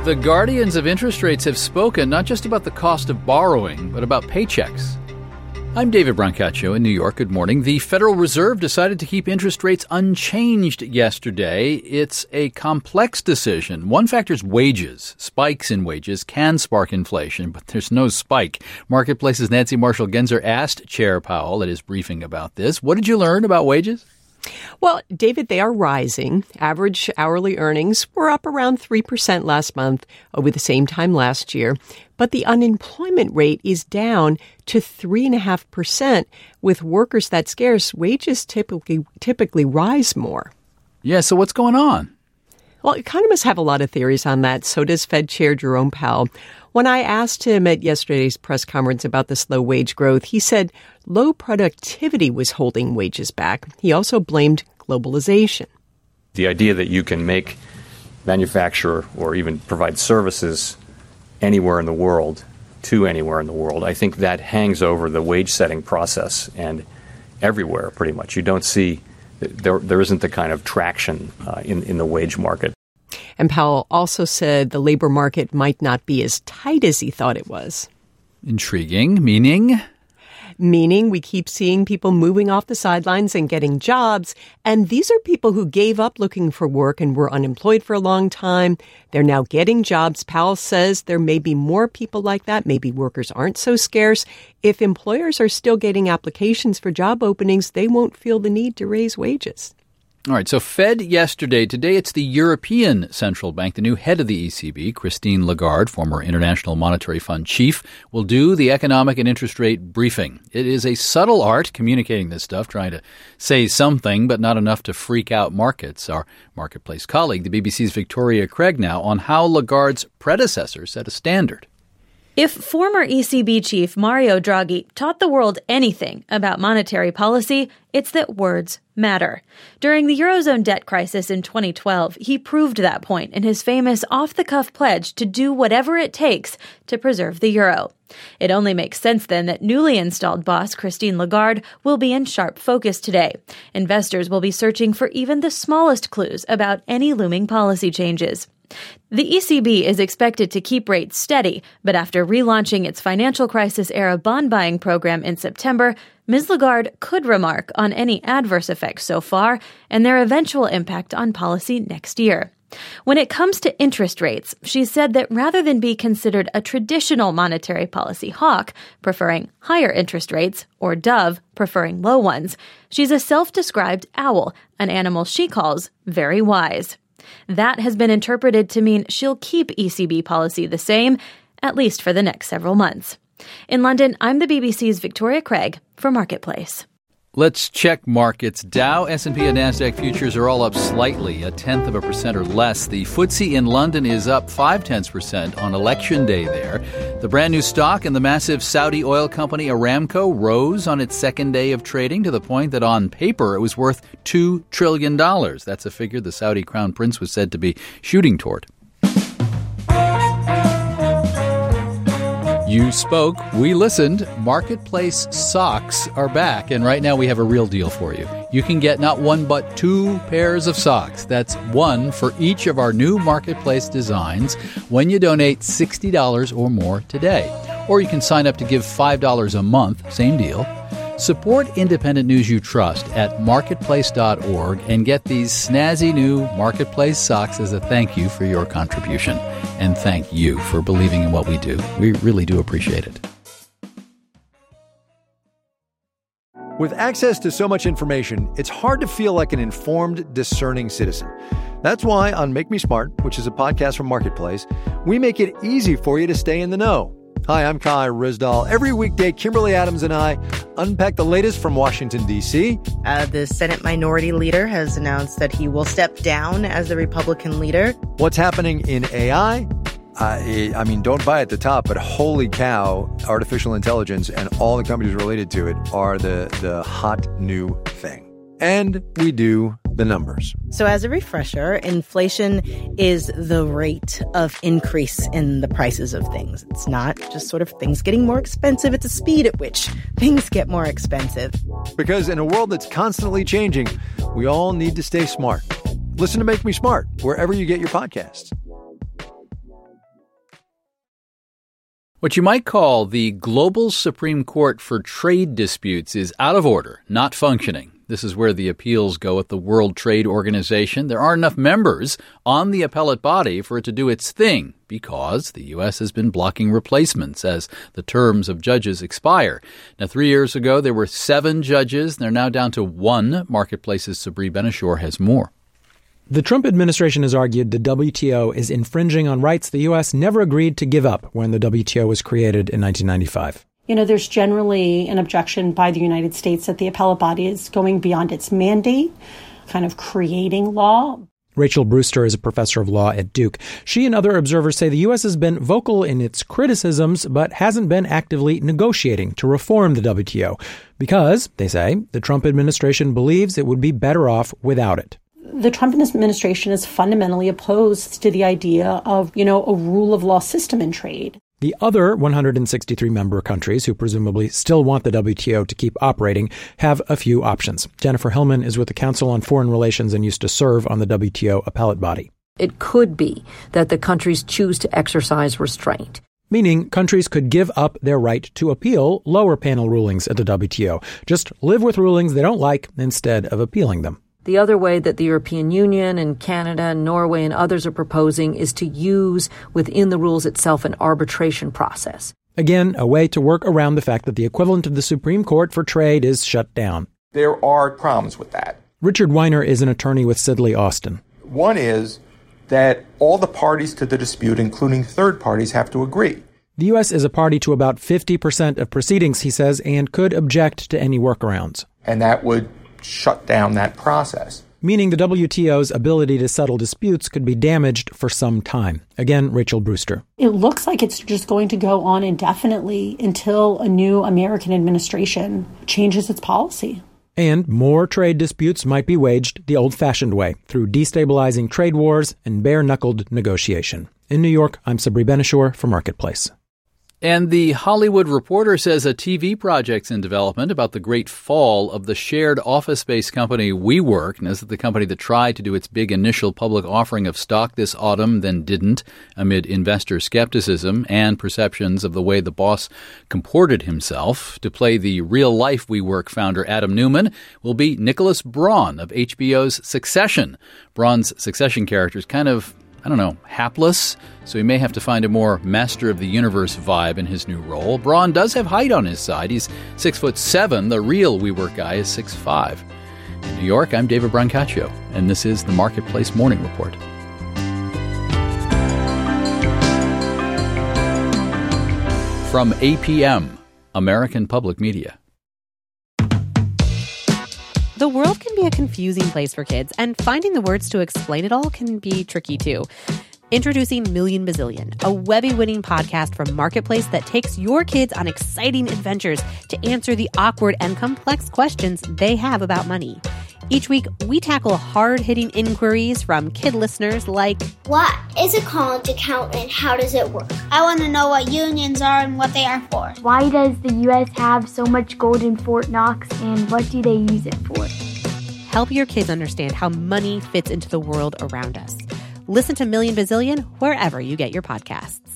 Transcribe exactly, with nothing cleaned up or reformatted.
The guardians of interest rates have spoken not just about the cost of borrowing, but about paychecks. I'm David Brancaccio in New York. Good morning. The Federal Reserve decided to keep interest rates unchanged yesterday. It's a complex decision. One factor is wages. Spikes in wages can spark inflation, but there's no spike. Marketplace's Nancy Marshall-Genzer asked Chair Powell at his briefing about this. What did you learn about wages? Well, David, they are rising. Average hourly earnings were up around three percent last month over the same time last year. But the unemployment rate is down to three point five percent. With workers that scarce, wages typically typically rise more. Yeah, so what's going on? Well, economists have a lot of theories on that. So does Fed Chair Jerome Powell. When I asked him at yesterday's press conference about the slow wage growth, he said low productivity was holding wages back. He also blamed globalization. The idea that you can make, manufacture, or even provide services anywhere in the world to anywhere in the world, I think that hangs over the wage setting process and everywhere pretty much. You don't see, there there isn't the kind of traction uh, in, in the wage market. And Powell also said the labor market might not be as tight as he thought it was. Intriguing, meaning? Meaning we keep seeing people moving off the sidelines and getting jobs. And these are people who gave up looking for work and were unemployed for a long time. They're now getting jobs. Powell says there may be more people like that. Maybe workers aren't so scarce. If employers are still getting applications for job openings, they won't feel the need to raise wages. All right, so Fed yesterday. Today it's the European Central Bank. The new head of the E C B, Christine Lagarde, former International Monetary Fund chief, will do the economic and interest rate briefing. It is a subtle art communicating this stuff, trying to say something, but not enough to freak out markets. Our Marketplace colleague, the B B C's Victoria Craig, now on how Lagarde's predecessor set a standard. If former E C B chief Mario Draghi taught the world anything about monetary policy, it's that words matter. During the Eurozone debt crisis in twenty twelve, he proved that point in his famous off-the-cuff pledge to do whatever it takes to preserve the euro. It only makes sense then that newly installed boss Christine Lagarde will be in sharp focus today. Investors will be searching for even the smallest clues about any looming policy changes. The E C B is expected to keep rates steady, but after relaunching its financial crisis-era bond-buying program in September, Miz Lagarde could remark on any adverse effects so far and their eventual impact on policy next year. When it comes to interest rates, she said that rather than be considered a traditional monetary policy hawk, preferring higher interest rates, or dove, preferring low ones, she's a self-described owl, an animal she calls very wise. That has been interpreted to mean she'll keep E C B policy the same, at least for the next several months. In London, I'm the B B C's Victoria Craig for Marketplace. Let's check markets. Dow, S and P, and NASDAQ futures are all up slightly, a tenth of a percent or less. The F T S E in London is up five-tenths percent on election day there. The brand new stock in the massive Saudi oil company Aramco rose on its second day of trading to the point that on paper it was worth two trillion dollars. That's a figure the Saudi crown prince was said to be shooting toward. You spoke, we listened. Marketplace socks are back, and right now we have a real deal for you. You can get not one but two pairs of socks. That's one for each of our new Marketplace designs when you donate sixty dollars or more today. Or you can sign up to give five dollars a month, same deal. Support independent news you trust at marketplace dot org and get these snazzy new Marketplace socks as a thank you for your contribution. And thank you for believing in what we do. We really do appreciate it. With access to so much information, it's hard to feel like an informed, discerning citizen. That's why on Make Me Smart, which is a podcast from Marketplace, we make it easy for you to stay in the know. Hi, I'm Kai Rizdal. Every weekday, Kimberly Adams and I unpack the latest from Washington, D C. Uh, the Senate Minority Leader has announced that he will step down as the Republican leader. What's happening in A I? Uh, I mean, don't buy at the top, but holy cow, artificial intelligence and all the companies related to it are the, the hot new thing. And we do the numbers. So as a refresher, inflation is the rate of increase in the prices of things. It's not just sort of things getting more expensive. It's a speed at which things get more expensive. Because in a world that's constantly changing, we all need to stay smart. Listen to Make Me Smart wherever you get your podcasts. What you might call the Global Supreme Court for Trade Disputes is out of order, not functioning. This is where the appeals go at the World Trade Organization. There aren't enough members on the appellate body for it to do its thing because the U S has been blocking replacements as the terms of judges expire. Now, three years ago, there were seven judges. They're now down to one. Marketplace's Sabri Ben-Achour has more. The Trump administration has argued the W T O is infringing on rights the U S never agreed to give up when the W T O was created in nineteen ninety-five. You know, there's generally an objection by the United States that the appellate body is going beyond its mandate, kind of creating law. Rachel Brewster is a professor of law at Duke. She and other observers say the U S has been vocal in its criticisms, but hasn't been actively negotiating to reform the W T O because, they say, the Trump administration believes it would be better off without it. The Trump administration is fundamentally opposed to the idea of, you know, a rule of law system in trade. The other one hundred sixty-three member countries who presumably still want the W T O to keep operating have a few options. Jennifer Hillman is with the Council on Foreign Relations and used to serve on the W T O appellate body. It could be that the countries choose to exercise restraint. Meaning countries could give up their right to appeal lower panel rulings at the W T O. Just live with rulings they don't like instead of appealing them. The other way that the European Union and Canada and Norway and others are proposing is to use within the rules itself an arbitration process. Again, a way to work around the fact that the equivalent of the Supreme Court for trade is shut down. There are problems with that. Richard Weiner is an attorney with Sidley Austin. One is that all the parties to the dispute, including third parties, have to agree. The U S is a party to about fifty percent of proceedings, he says, and could object to any workarounds. And that would shut down that process. Meaning the W T O's ability to settle disputes could be damaged for some time. Again, Rachel Brewster. It looks like it's just going to go on indefinitely until a new American administration changes its policy. And more trade disputes might be waged the old-fashioned way, through destabilizing trade wars and bare-knuckled negotiation. In New York, I'm Sabri Ben-Achour for Marketplace. And the Hollywood Reporter says a T V project's in development about the great fall of the shared office space company WeWork. And this is the company that tried to do its big initial public offering of stock this autumn, then didn't, amid investor skepticism and perceptions of the way the boss comported himself. To play the real-life WeWork founder Adam Newman will be Nicholas Braun of H B O's Succession. Braun's Succession character is kind of, I don't know, hapless, so he may have to find a more master of the universe vibe in his new role. Braun does have height on his side. He's six foot seven. The real WeWork guy is six five. In New York, I'm David Brancaccio, and this is the Marketplace Morning Report. From A P M, American Public Media. The world can be a confusing place for kids, and finding the words to explain it all can be tricky too. Introducing Million Bazillion, a Webby-winning podcast from Marketplace that takes your kids on exciting adventures to answer the awkward and complex questions they have about money. Each week, we tackle hard-hitting inquiries from kid listeners like, what is a college account and how does it work? I want to know what unions are and what they are for. Why does the U S have so much gold in Fort Knox and what do they use it for? Help your kids understand how money fits into the world around us. Listen to Million Bazillion wherever you get your podcasts.